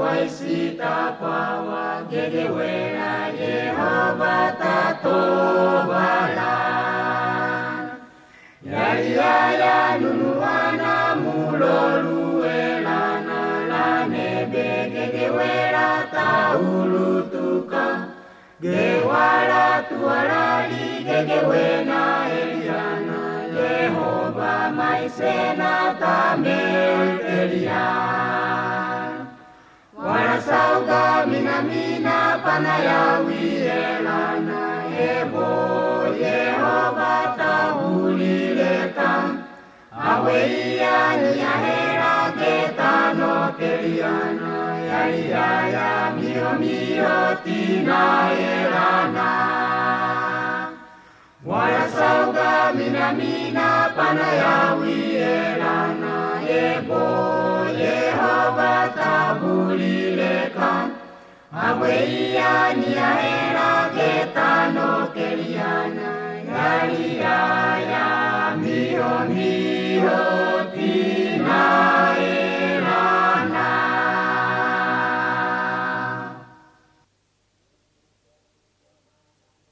waisita pawa gegewera Yehova tatobala. Yaya nunuana muloluelana lanebe gegewera taulutuka. Gewala tualali gegewena Eliana Yehova maisena tamelkelian. Warasauga mina panayawi elana ebo Yehova tahulilekan. Aweia niahera getano keliana yaya mio tina elana. Warasauga mina panayawi elana ebo Yehova tahulilekan. Aweia niahera getano keliana yaya mio